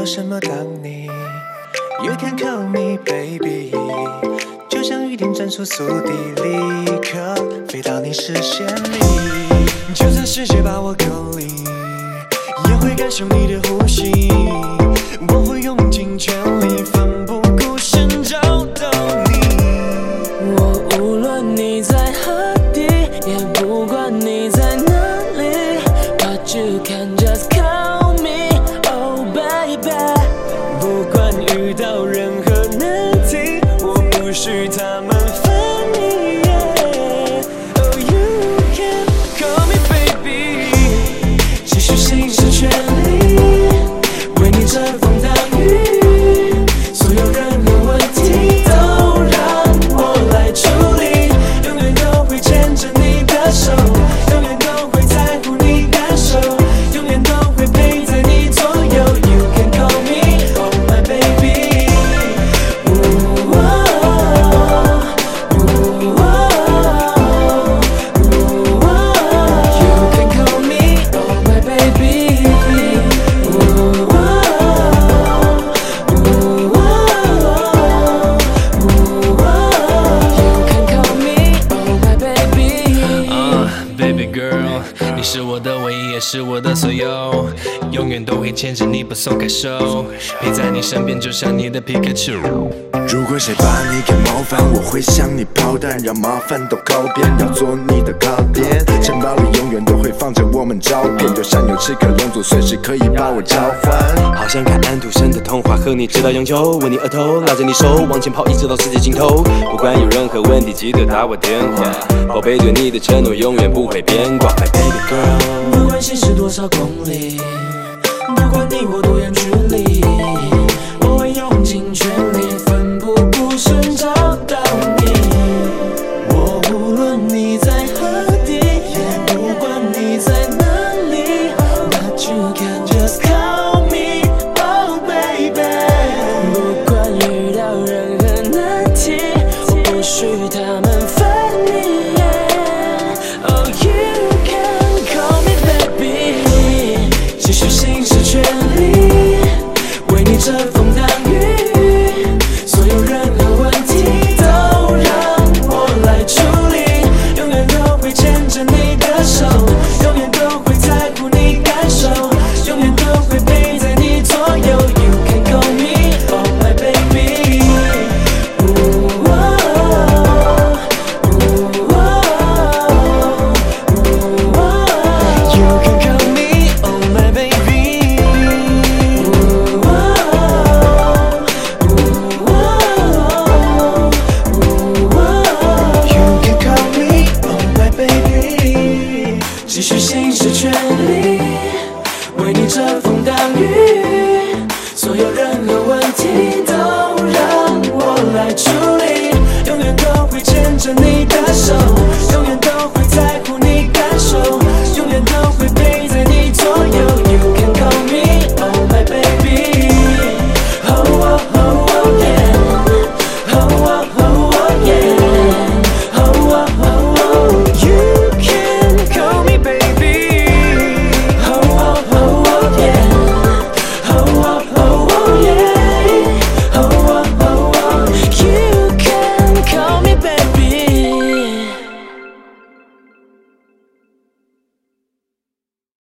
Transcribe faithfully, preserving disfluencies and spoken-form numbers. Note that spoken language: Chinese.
什么当你 You can call me baby， 就像雨点钻出速递，立刻飞到你视线里。就算世界把我隔离，也会感受你的呼吸。我会用尽全力，奋不顾身找到你。 我无论你在何地，也不管你在哪里 ，But you can just call me, oh baby。不管遇到任何难题，我不许他们分离。Oh, you can call me baby， 继续尽尽全力，为你遮风挡雨，所有任何问题都让我来处理，永远都会牵着你的手，永远都会在乎你感受，永远都会陪在你左右。You can call me, oh my baby。呜哦呜哦呜哦 You can call me, oh my baby。呜哦呜哦呜哦 You can call me, oh my baby。 Uh, baby girl， 你是我的唯一，也是我的所有，永远都会牵着你不松开手，陪在你身边，就像你的皮卡丘。 如果谁把你给冒犯，我会向你抛弹，让麻烦都靠边，要做你的靠垫。钱包里永远都会放着我们照片，就像有刺客龙族，随时可以把我召唤。 好像看安徒生的童话，和你直到永久，吻你额头，拉着你手往前跑，一直到世界尽头。不管有任何问题，记得打我电话，宝贝，对你的承诺永远不会变卦。My baby girl， 不管心是多少公里，不管你我多远距离，我会用尽全力。